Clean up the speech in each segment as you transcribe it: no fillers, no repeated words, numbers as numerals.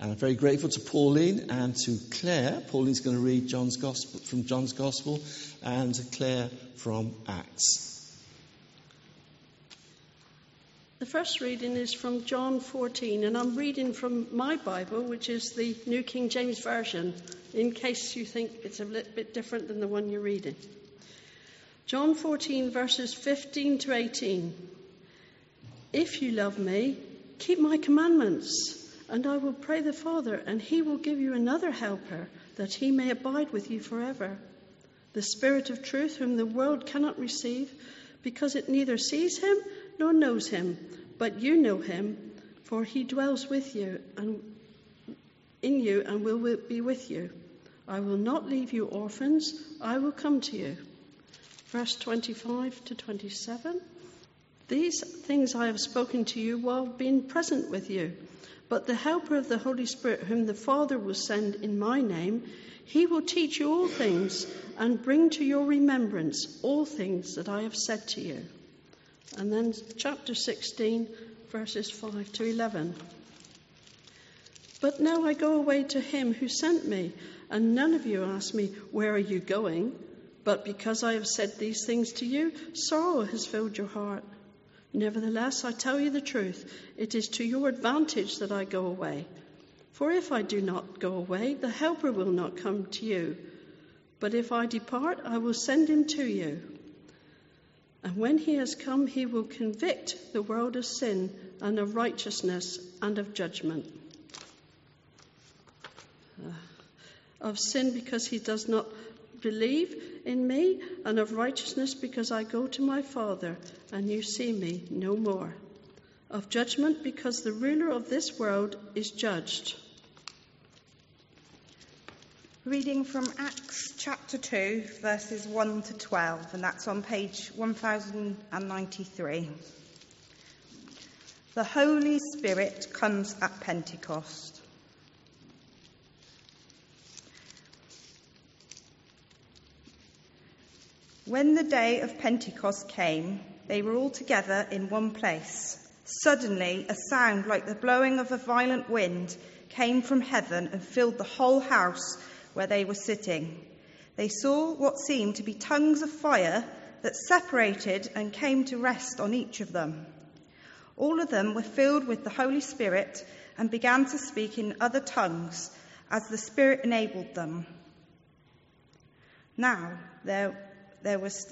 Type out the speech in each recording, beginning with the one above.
And I'm very grateful to Pauline and to Claire. Pauline's going to read John's Gospel and Claire from Acts. The first reading is from John 14, and I'm reading from my Bible, which is the New King James Version, in case you think it's a little bit different than the one you're reading. John 14, verses 15 to 18. If you love me, keep my commandments, and I will pray the Father, and he will give you another helper, that he may abide with you forever. The Spirit of truth, whom the world cannot receive, because it neither sees him nor knows him, but you know him, for he dwells with you and in you and will be with you. I will not leave you orphans, I will come to you. Verse 25 to 27. These things I have spoken to you while being present with you, but the helper of the Holy Spirit, whom the Father will send in my name, he will teach you all things and bring to your remembrance all things that I have said to you. And then chapter 16, verses 5 to 11. But now I go away to him who sent me, and none of you ask me, where are you going? But because I have said these things to you, sorrow has filled your heart. Nevertheless, I tell you the truth, it is to your advantage that I go away. For if I do not go away, the Helper will not come to you. But if I depart, I will send him to you. And when he has come, he will convict the world of sin and of righteousness and of judgment. Of sin because he does not believe in me, and of righteousness because I go to my Father and you see me no more. Of judgment because the ruler of this world is judged. Reading from Acts chapter 2, verses 1 to 12, and that's on page 1093. The Holy Spirit comes at Pentecost. When the day of Pentecost came, they were all together in one place. Suddenly, a sound like the blowing of a violent wind came from heaven and filled the whole house where they were sitting. They saw what seemed to be tongues of fire that separated and came to rest on each of them. All of them were filled with the Holy Spirit and began to speak in other tongues as the Spirit enabled them. Now there was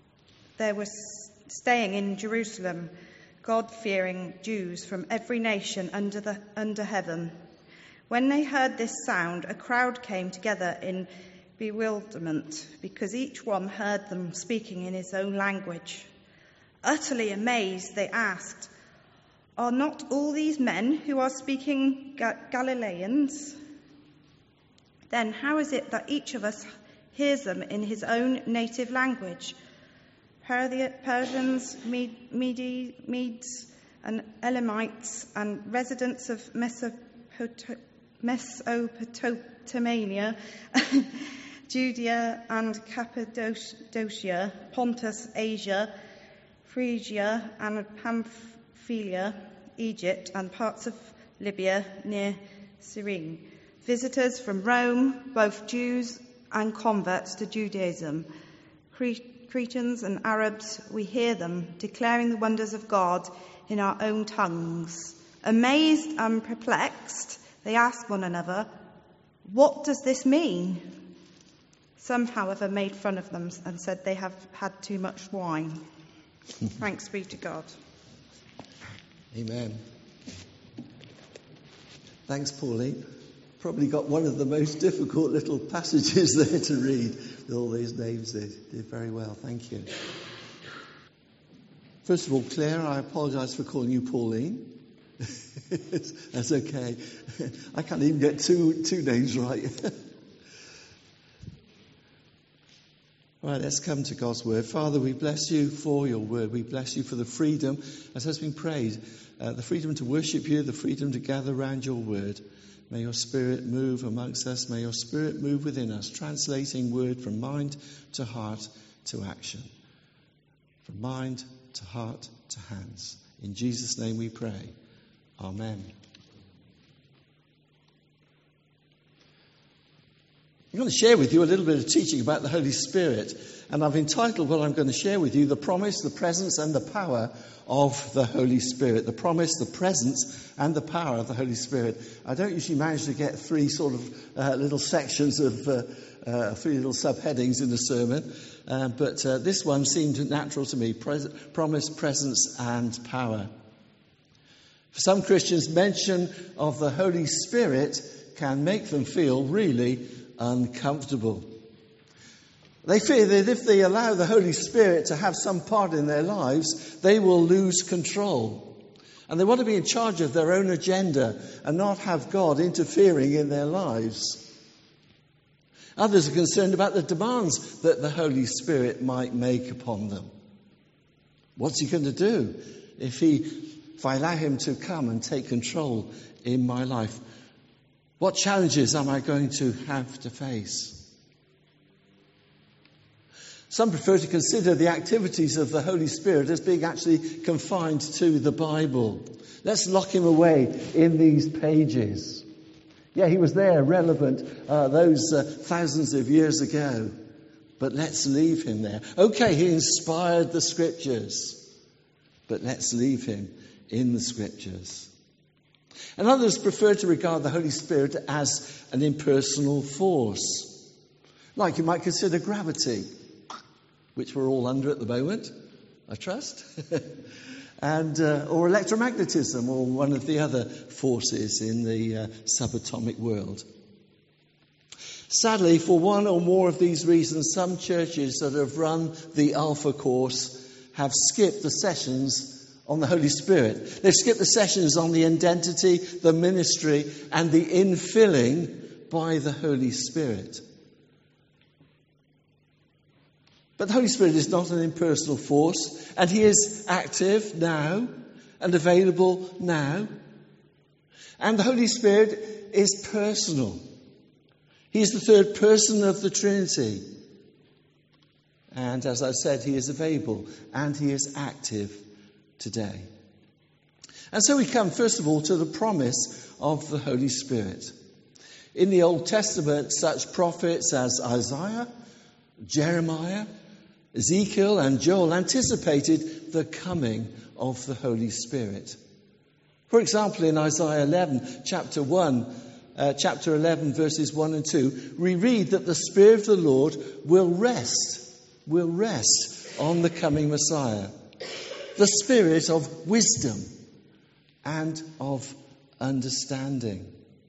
staying in Jerusalem God-fearing Jews from every nation under heaven. When they heard this sound, a crowd came together in bewilderment, because each one heard them speaking in his own language. Utterly amazed, they asked, "Are not all these men who are speaking Galileans? Then how is it that each of us hears them in his own native language? Persians, Medes, and Elamites, and residents of Mesopotamia, Judea and Cappadocia, Pontus, Asia, Phrygia and Pamphylia, Egypt, and parts of Libya near Cyrene. Visitors from Rome, both Jews and converts to Judaism, Cretans and Arabs, we hear them declaring the wonders of God in our own tongues. Amazed and perplexed, they ask one another, "What does this mean?" Some, however, made fun of them and said they have had too much wine. Thanks be to God. Amen. Thanks, Pauline. Probably got one of the most difficult little passages there to read with all these names there. Did very well, thank you. First of all, Claire, I apologise for calling you Pauline. That's okay. I can't even get two names right. Right, let's come to God's word. Father, we bless you for your word. We bless you for the freedom, as has been prayed, the freedom to worship you, the freedom to gather around your word. May your Spirit move amongst us. May your Spirit move within us, translating word from mind to heart to action. From mind to heart to hands. In Jesus' name we pray. Amen. I'm going to share with you a little bit of teaching about the Holy Spirit. And I've entitled what I'm going to share with you, The Promise, the Presence and the Power of the Holy Spirit. The promise, the presence and the power of the Holy Spirit. I don't usually manage to get three sort of little sections of three little subheadings in the sermon. But this one seemed natural to me. Promise, presence and power. For some Christians, mention of the Holy Spirit can make them feel really uncomfortable. They fear that if they allow the Holy Spirit to have some part in their lives, they will lose control. And they want to be in charge of their own agenda and not have God interfering in their lives. Others are concerned about the demands that the Holy Spirit might make upon them. What's he going to do if I allow him to come and take control in my life? What challenges am I going to have to face? Some prefer to consider the activities of the Holy Spirit as being actually confined to the Bible. Let's lock him away in these pages. Yeah, he was there, relevant, those thousands of years ago. But let's leave him there. Okay, he inspired the Scriptures. But let's leave him in the Scriptures. And others prefer to regard the Holy Spirit as an impersonal force. Like you might consider gravity, which we're all under at the moment, I trust. And or electromagnetism, or one of the other forces in the subatomic world. Sadly, for one or more of these reasons, some churches that have run the Alpha course have skipped the sessions on the Holy Spirit. They've skipped the sessions on the identity, the ministry, and the infilling by the Holy Spirit. But the Holy Spirit is not an impersonal force, and he is active now and available now. And the Holy Spirit is personal. He is the third person of the Trinity. And as I said, he is available and he is active today. And so we come, first of all, to the promise of the Holy Spirit. In the Old Testament, such prophets as Isaiah, Jeremiah, Ezekiel and Joel anticipated the coming of the Holy Spirit. For example, in Isaiah 11, chapter 11, verses 1 and 2, we read that the Spirit of the Lord will rest on the coming Messiah. The Spirit of wisdom and of understanding.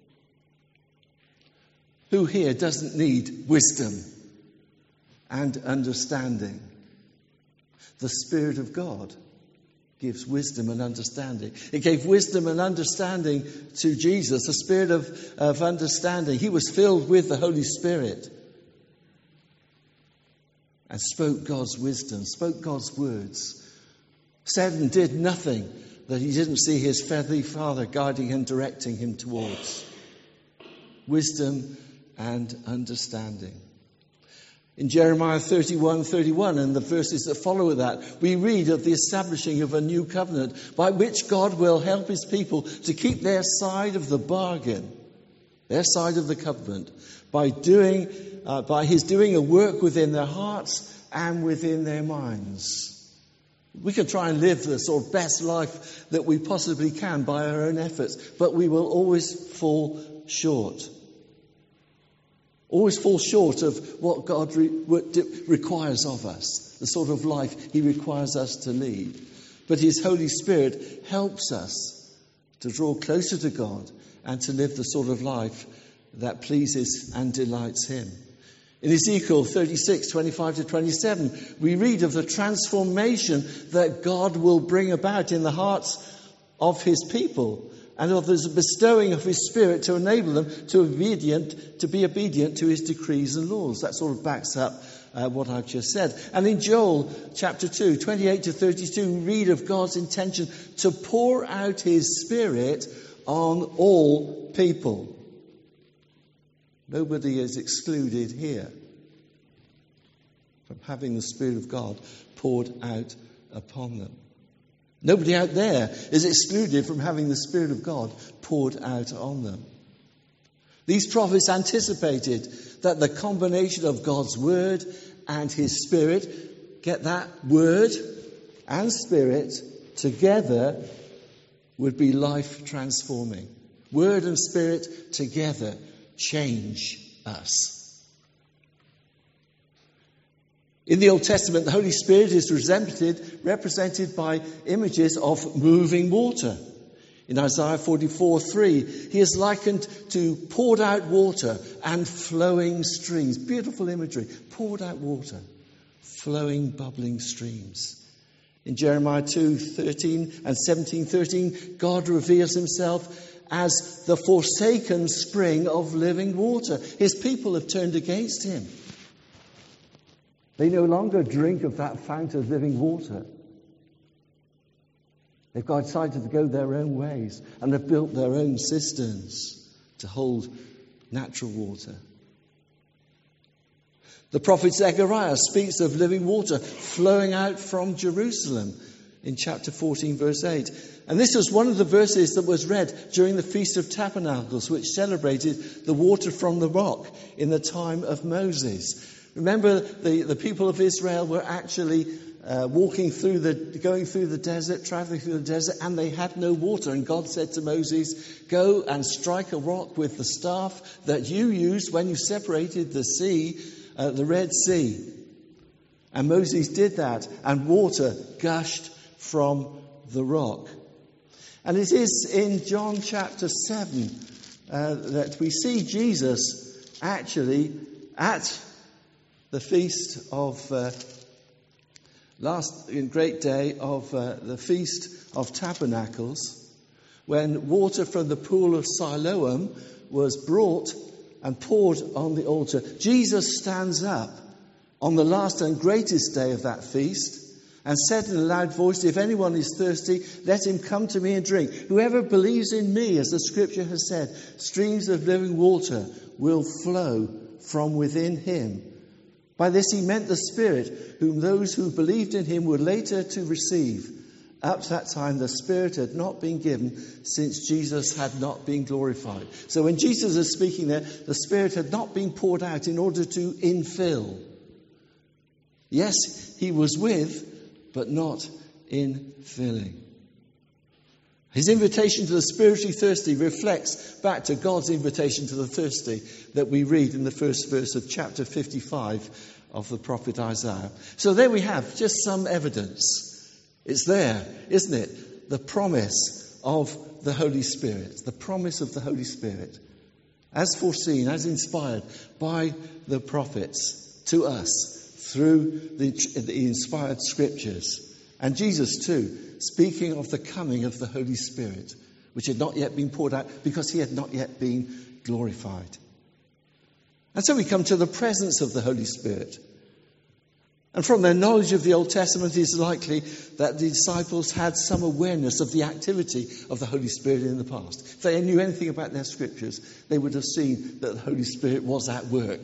Who here doesn't need wisdom and understanding? The Spirit of God gives wisdom and understanding. It gave wisdom and understanding to Jesus, the Spirit of understanding. He was filled with the Holy Spirit and spoke God's wisdom, spoke God's words, said and did nothing that he didn't see his heavenly Father guiding and directing him towards. Wisdom and understanding. In Jeremiah 31 and the verses that follow that, we read of the establishing of a new covenant by which God will help his people to keep their side of the bargain, their side of the covenant, by his doing a work within their hearts and within their minds. We can try and live the sort of best life that we possibly can by our own efforts, but we will always fall short. Always fall short of what God requires of us, the sort of life he requires us to lead. But his Holy Spirit helps us to draw closer to God and to live the sort of life that pleases and delights him. In Ezekiel 36, 25 to 27, we read of the transformation that God will bring about in the hearts of his people, and of the bestowing of his Spirit to enable them to be obedient to his decrees and laws. That sort of backs up what I've just said. And in Joel chapter 2, 28 to 32, we read of God's intention to pour out his Spirit on all people. Nobody is excluded here from having the Spirit of God poured out upon them. Nobody out there is excluded from having the Spirit of God poured out on them. These prophets anticipated that the combination of God's word and his Spirit, get that, word and Spirit together, would be life transforming. Word and Spirit together change us. In the Old Testament, the Holy Spirit is represented by images of moving water. In Isaiah 44:3, he is likened to poured out water and flowing streams. Beautiful imagery. Poured out water, flowing, bubbling streams. In Jeremiah 2:13 and 17:13, God reveals himself as the forsaken spring of living water. His people have turned against him. They no longer drink of that fount of living water. They've decided to go their own ways and have built their own cisterns to hold natural water. The prophet Zechariah speaks of living water flowing out from Jerusalem in chapter 14, verse 8. And this was one of the verses that was read during the Feast of Tabernacles, which celebrated the water from the rock in the time of Moses. Remember, the people of Israel were actually going through the desert, traveling through the desert, and they had no water. And God said to Moses, go and strike a rock with the staff that you used when you separated the sea, the Red Sea. And Moses did that, and water gushed from the rock. And it is in John chapter 7 that we see Jesus actually at the feast of great day of the Feast of Tabernacles, when water from the pool of Siloam was brought and poured on the altar. Jesus stands up on the last and greatest day of that feast and said in a loud voice, if anyone is thirsty, let him come to me and drink. Whoever believes in me, as the scripture has said, streams of living water will flow from within him. By this he meant the Spirit, whom those who believed in him were later to receive. Up to that time, the Spirit had not been given, since Jesus had not been glorified. So when Jesus is speaking there, the Spirit had not been poured out in order to infill. Yes, he was with, but not infilling. His invitation to the spiritually thirsty reflects back to God's invitation to the thirsty that we read in the first verse of chapter 55 of the prophet Isaiah. So there we have just some evidence. It's there, isn't it? The promise of the Holy Spirit. The promise of the Holy Spirit. As foreseen, as inspired by the prophets to us through the inspired scriptures. And Jesus too, speaking of the coming of the Holy Spirit, which had not yet been poured out because he had not yet been glorified. And so we come to the presence of the Holy Spirit. And from their knowledge of the Old Testament, it is likely that the disciples had some awareness of the activity of the Holy Spirit in the past. If they knew anything about their scriptures, they would have seen that the Holy Spirit was at work.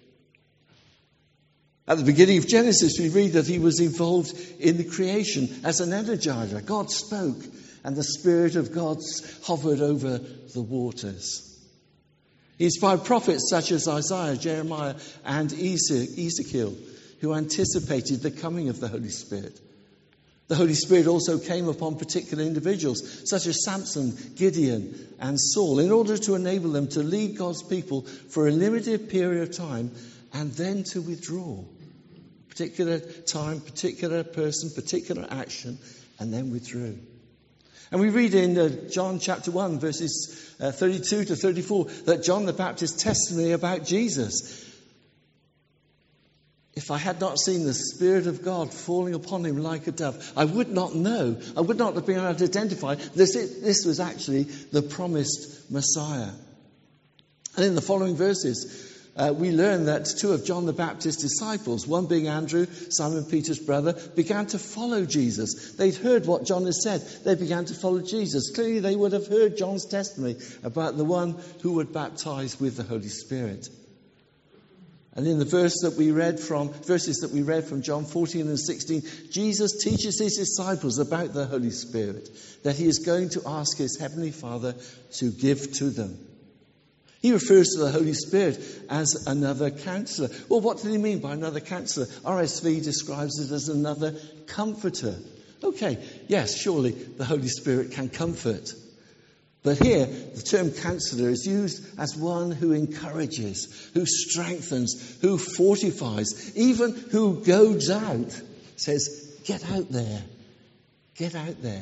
At the beginning of Genesis, we read that he was involved in the creation as an energizer. God spoke, and the Spirit of God hovered over the waters. He inspired prophets such as Isaiah, Jeremiah, and Ezekiel, who anticipated the coming of the Holy Spirit. The Holy Spirit also came upon particular individuals, such as Samson, Gideon, and Saul, in order to enable them to lead God's people for a limited period of time and then to withdraw. Particular time, particular person, particular action, and then withdrew. And we read in John chapter 1, verses 32 to 34, that John the Baptist's testimony about Jesus. If I had not seen the Spirit of God falling upon him like a dove, I would not know, I would not have been able to identify this was actually the promised Messiah. And in the following verses, we learn that two of John the Baptist's disciples, one being Andrew, Simon Peter's brother, began to follow Jesus. They'd heard what John had said. They began to follow Jesus. Clearly they would have heard John's testimony about the one who would baptize with the Holy Spirit. And in the verses that we read from John 14 and 16, Jesus teaches his disciples about the Holy Spirit, that he is going to ask his heavenly Father to give to them. He refers to the Holy Spirit as another counselor. Well, what did he mean by another counselor? RSV describes it as another comforter. Okay, yes, surely the Holy Spirit can comfort. But here, the term counselor is used as one who encourages, who strengthens, who fortifies, even who goes out, says, get out there, get out there.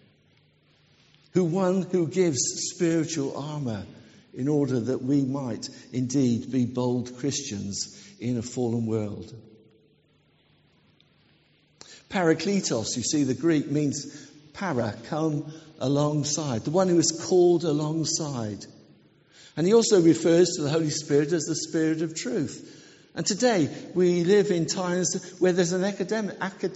One who gives spiritual armour in order that we might indeed be bold Christians in a fallen world. Parakletos, you see, the Greek means para, come alongside, the one who is called alongside. And he also refers to the Holy Spirit as the Spirit of truth. And today we live in times where there's an epidemic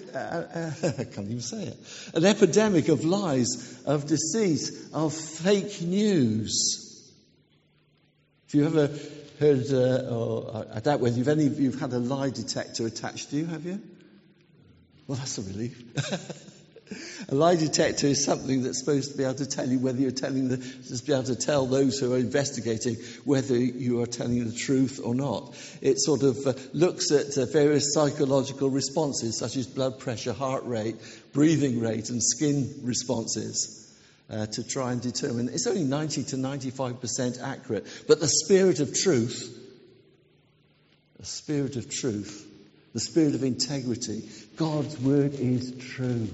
of lies, of deceit, of fake news. Have you ever heard, or I doubt whether any of you have had a lie detector attached to you, have you? Well, that's a relief. A lie detector is something that's supposed to be able to tell you whether you're to be able to tell those who are investigating whether you are telling the truth or not. It sort of looks at various psychological responses such as blood pressure, heart rate, breathing rate and skin responses to try and determine. It's only 90 to 95% accurate. But the Spirit of truth, the Spirit of integrity, God's word is true.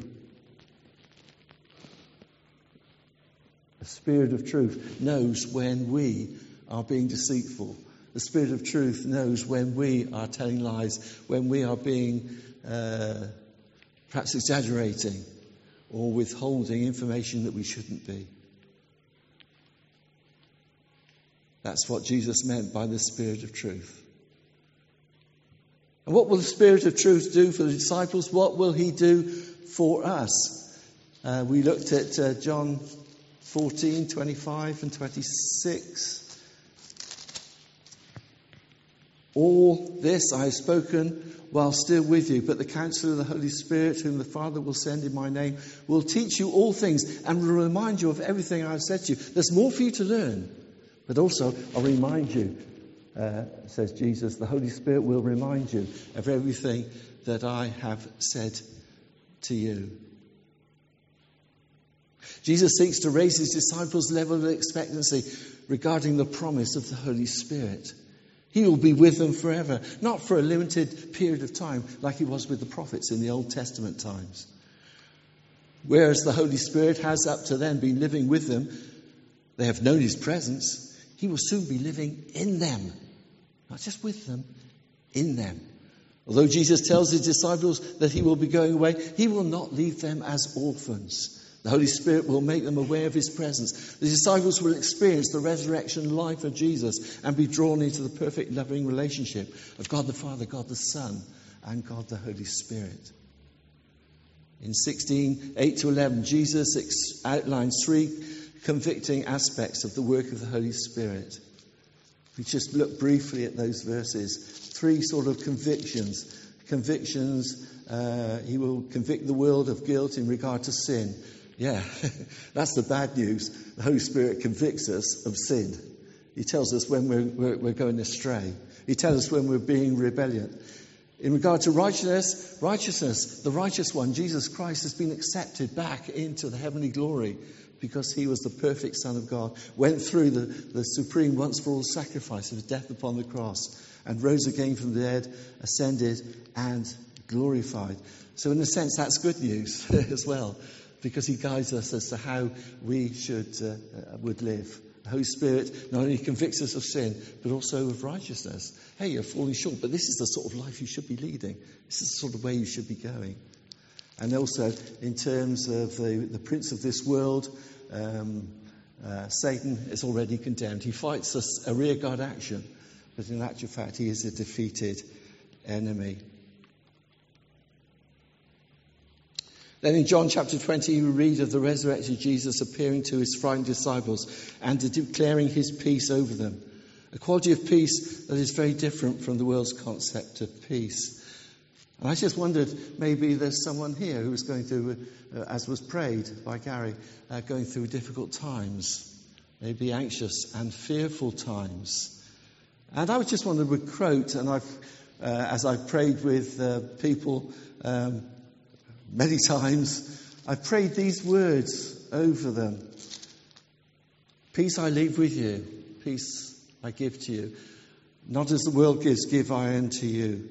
The Spirit of truth knows when we are being deceitful. The Spirit of truth knows when we are telling lies, when we are being perhaps exaggerating or withholding information that we shouldn't be. That's what Jesus meant by the Spirit of truth. And what will the Spirit of truth do for the disciples? What will he do for us? We looked at John 14, 25 and 26. All this I have spoken while still with you, but the Counselor, the Holy Spirit, whom the Father will send in my name, will teach you all things and will remind you of everything I have said to you. There's more for you to learn, but also I'll remind you, says Jesus, the Holy Spirit will remind you of everything that I have said to you. Jesus seeks to raise his disciples' level of expectancy regarding the promise of the Holy Spirit. He will be with them forever, not for a limited period of time like he was with the prophets in the Old Testament times. Whereas the Holy Spirit has up to then been living with them, they have known his presence, he will soon be living in them. Not just with them, in them. Although Jesus tells his disciples that he will be going away, he will not leave them as orphans. The Holy Spirit will make them aware of his presence. The disciples will experience the resurrection life of Jesus and be drawn into the perfect loving relationship of God the Father, God the Son, and God the Holy Spirit. In 16:8-11, Jesus outlines three convicting aspects of the work of the Holy Spirit. We just look briefly at those verses. Three sort of convictions. He will convict the world of guilt in regard to sin. Yeah, that's the bad news. The Holy Spirit convicts us of sin. He tells us when we're going astray. He tells us when we're being rebellious. In regard to righteousness, the righteous one, Jesus Christ, has been accepted back into the heavenly glory because he was the perfect Son of God, went through the supreme once-for-all sacrifice of death upon the cross, and rose again from the dead, ascended and glorified. So in a sense, that's good news as well, because he guides us as to how we would live. The Holy Spirit not only convicts us of sin, but also of righteousness. Hey, you're falling short, but this is the sort of life you should be leading. This is the sort of way you should be going. And also, in terms of the prince of this world, Satan is already condemned. He fights us a rearguard action, but in actual fact, he is a defeated enemy. Then in John chapter 20, we read of the resurrected Jesus appearing to his frightened disciples and declaring his peace over them. A quality of peace that is very different from the world's concept of peace. And I just wondered, maybe there's someone here who was going through, as was prayed by Gary, going through difficult times. They be anxious and fearful times. And I just want to quote, and as I've prayed with people many times, I've prayed these words over them. Peace I leave with you, peace I give to you. Not as the world gives, give I unto you.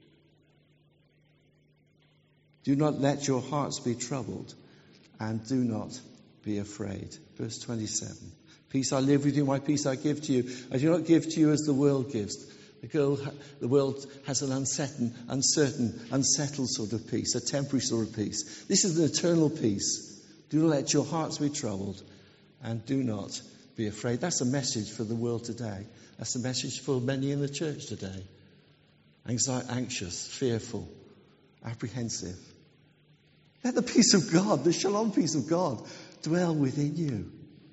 Do not let your hearts be troubled, and do not be afraid. Verse 27. Peace I live with you, my peace I give to you. I do not give to you as the world gives. The world has an uncertain, unsettled sort of peace, a temporary sort of peace. This is an eternal peace. Do not let your hearts be troubled, and do not be afraid. That's a message for the world today. That's a message for many in the church today. Anxious, fearful, apprehensive. Let the peace of God, the shalom peace of God, dwell within you.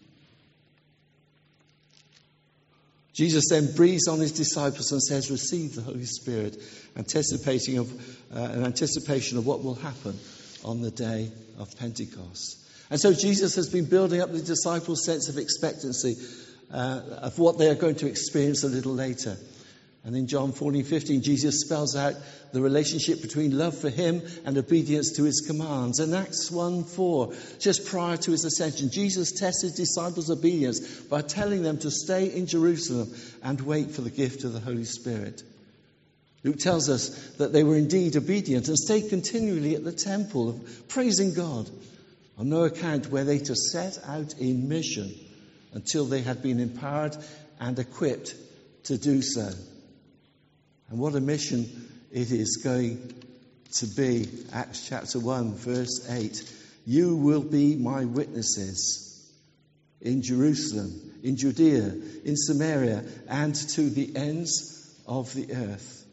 Jesus then breathes on his disciples and says, receive the Holy Spirit, anticipating of what will happen on the day of Pentecost. And so Jesus has been building up the disciples' sense of expectancy of what they are going to experience a little later. And in John 14:15, Jesus spells out the relationship between love for him and obedience to his commands. And Acts 1:4, just prior to his ascension, Jesus tests his disciples' obedience by telling them to stay in Jerusalem and wait for the gift of the Holy Spirit. Luke tells us that they were indeed obedient and stayed continually at the temple, praising God. On no account were they to set out in mission until they had been empowered and equipped to do so. And what a mission it is going to be. Acts chapter 1, verse 8. You will be my witnesses in Jerusalem, in Judea, in Samaria, and to the ends of the earth.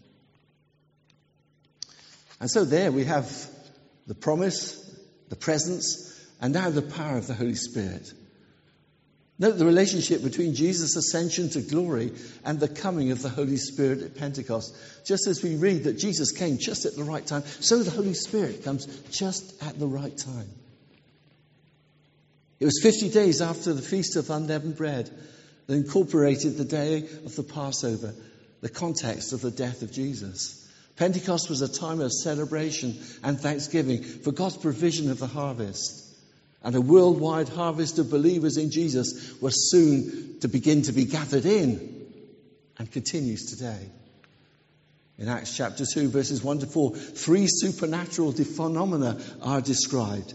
And so there we have the promise, the presence, and now the power of the Holy Spirit. Note the relationship between Jesus' ascension to glory and the coming of the Holy Spirit at Pentecost. Just as we read that Jesus came just at the right time, so the Holy Spirit comes just at the right time. It was 50 days after the Feast of Unleavened Bread that incorporated the day of the Passover, the context of the death of Jesus. Pentecost was a time of celebration and thanksgiving for God's provision of the harvest. And a worldwide harvest of believers in Jesus was soon to begin to be gathered in and continues today. In Acts chapter 2, verses 1 to 4, 3 supernatural phenomena are described.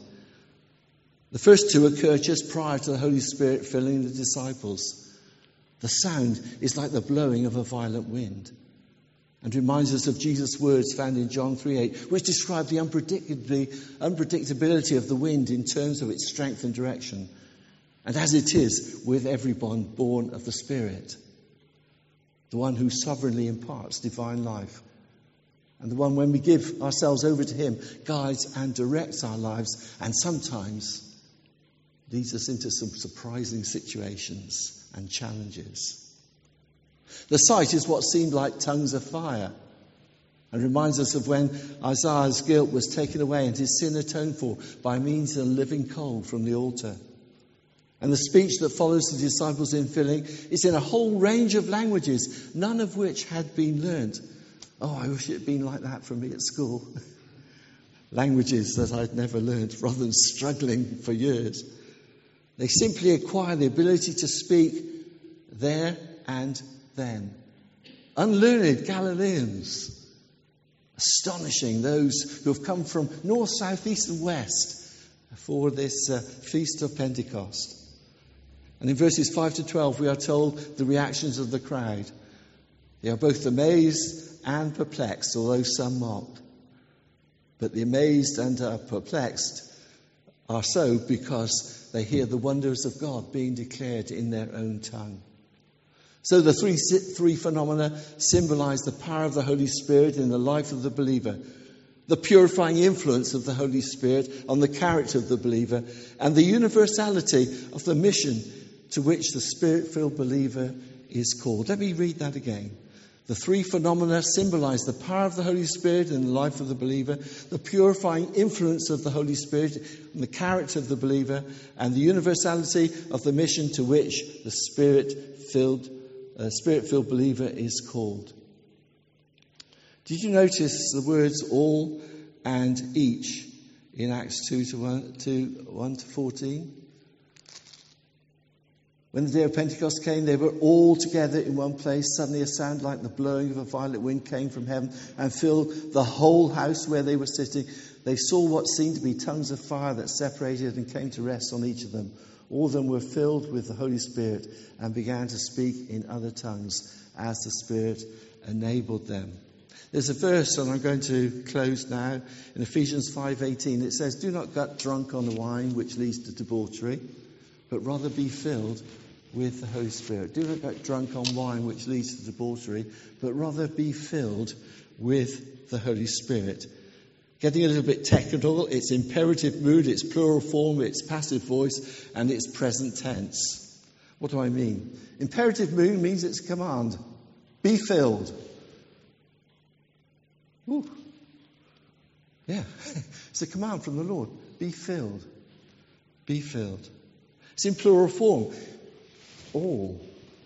The first two occur just prior to the Holy Spirit filling the disciples. The sound is like the blowing of a violent wind, and reminds us of Jesus' words found in John 3:8, which describe the unpredictability of the wind in terms of its strength and direction, and as it is with everyone born of the Spirit, the one who sovereignly imparts divine life, and the one, when we give ourselves over to him, guides and directs our lives, and sometimes leads us into some surprising situations and challenges. The sight is what seemed like tongues of fire, and reminds us of when Isaiah's guilt was taken away and his sin atoned for by means of a living coal from the altar. And the speech that follows the disciples' infilling is in a whole range of languages, none of which had been learnt. Oh, I wish it had been like that for me at school. Languages that I'd never learnt, rather than struggling for years. They simply acquire the ability to speak there and then. Unlearned Galileans, astonishing those who have come from north, south, east and west for this Feast of Pentecost. And in verses 5 to 12 we are told the reactions of the crowd. They are both amazed and perplexed, although some mocked. But the amazed and perplexed are so because they hear the wonders of God being declared in their own tongue. So the three phenomena symbolize the power of the Holy Spirit in the life of the believer, the purifying influence of the Holy Spirit on the character of the believer, and the universality of the mission to which the Spirit-filled believer is called. Let me read that again. The three phenomena symbolize the power of the Holy Spirit in the life of the believer, the purifying influence of the Holy Spirit in the character of the believer, and the universality of the mission to which the Spirit-filled believer is called. Did you notice the words all and each in Acts 1-14? When the day of Pentecost came, they were all together in one place. Suddenly a sound like the blowing of a violent wind came from heaven and filled the whole house where they were sitting. They saw what seemed to be tongues of fire that separated and came to rest on each of them. All of them were filled with the Holy Spirit and began to speak in other tongues as the Spirit enabled them. There's a verse, and I'm going to close now, in Ephesians 5:18. It says, "Do not get drunk on the wine which leads to debauchery, but rather be filled with the Holy Spirit." Do not get drunk on wine which leads to debauchery, but rather be filled with the Holy Spirit. Getting a little bit technical, it's imperative mood, it's plural form, it's passive voice, and it's present tense. What do I mean? Imperative mood means it's a command. Be filled. Ooh. Yeah, it's a command from the Lord. Be filled. Be filled. It's in plural form. All.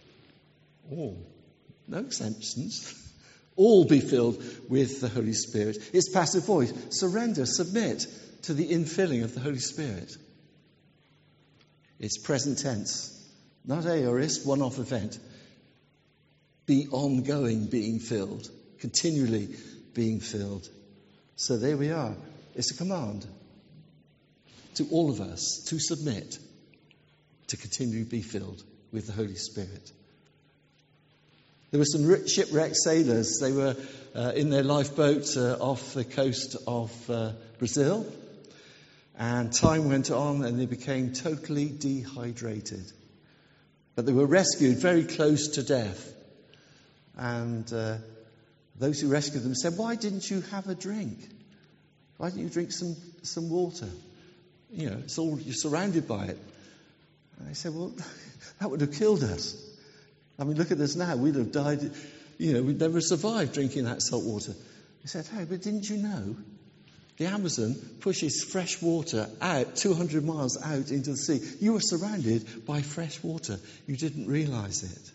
No exemptions. All be filled with the Holy Spirit. It's passive voice. Surrender, submit to the infilling of the Holy Spirit. It's present tense. Not aorist, one-off event. Be ongoing being filled. Continually being filled. So there we are. It's a command to all of us to submit, to continually be filled with the Holy Spirit. There were some shipwrecked sailors. They were in their lifeboat off the coast of Brazil. And time went on and they became totally dehydrated. But they were rescued very close to death. And those who rescued them said, "Why didn't you have a drink? Why didn't you drink some water? You know, it's all, you're surrounded by it." And they said, "Well, that would have killed us. I mean, look at us now. We'd have died. You know, we'd never survived drinking that salt water." He said, "Hey, but didn't you know the Amazon pushes fresh water out 200 miles out into the sea? You were surrounded by fresh water. You didn't realize it."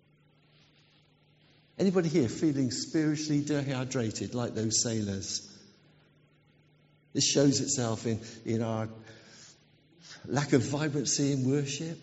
Anybody here feeling spiritually dehydrated like those sailors? This shows itself in our lack of vibrancy in worship.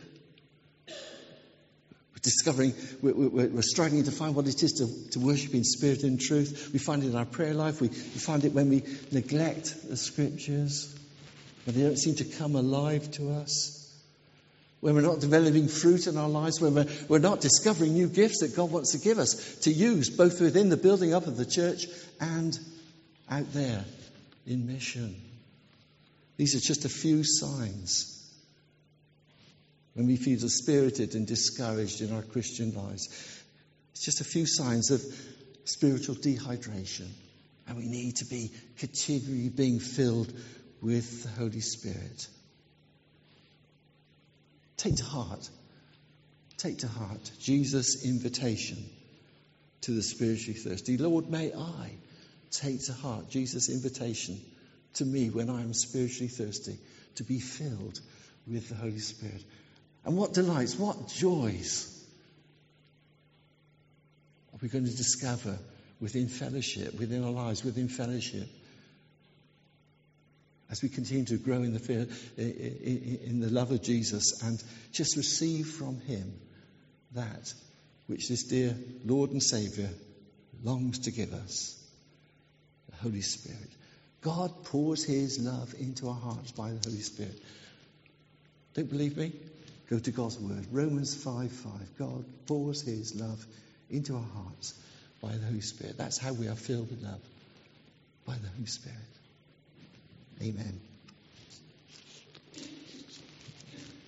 We're struggling to find what it is to worship in spirit and truth. We find it in our prayer life. We find it when we neglect the scriptures, when they don't seem to come alive to us. When we're not developing fruit in our lives, when we're not discovering new gifts that God wants to give us to use, both within the building up of the church and out there in mission. These are just a few signs when we feel dispirited and discouraged in our Christian lives. It's just a few signs of spiritual dehydration. And we need to be continually being filled with the Holy Spirit. Take to heart Jesus' invitation to the spiritually thirsty. Lord, may I take to heart Jesus' invitation to me when I am spiritually thirsty, to be filled with the Holy Spirit. And what delights, what joys are we going to discover within fellowship, within our lives, within fellowship, as we continue to grow in the love of Jesus and just receive from him that which this dear Lord and Saviour longs to give us, the Holy Spirit. God pours his love into our hearts by the Holy Spirit. Don't believe me? Go to God's word. Romans 5:5. God pours his love into our hearts by the Holy Spirit. That's how we are filled with love, by the Holy Spirit. Amen.